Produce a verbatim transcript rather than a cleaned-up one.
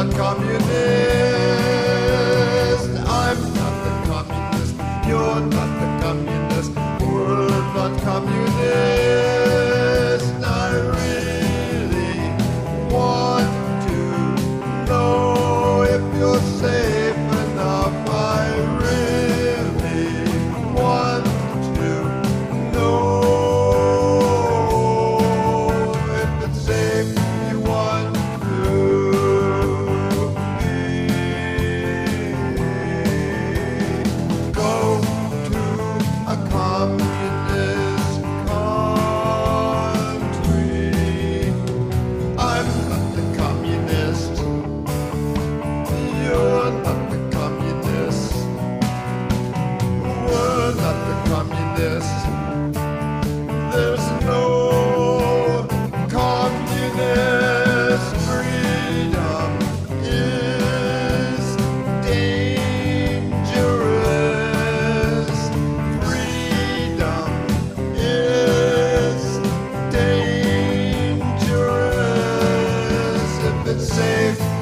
not communist. I'm not the communist. You're not the communist. We're not communist. I really want to know if you're safe enough. I really want to know if it's safe. You want to be. Go to a communist country. I'm not the communist. You're not the communist. We're not the communist. There's no communist. Freedom is dangerous. Freedom is dangerous. If it's safe,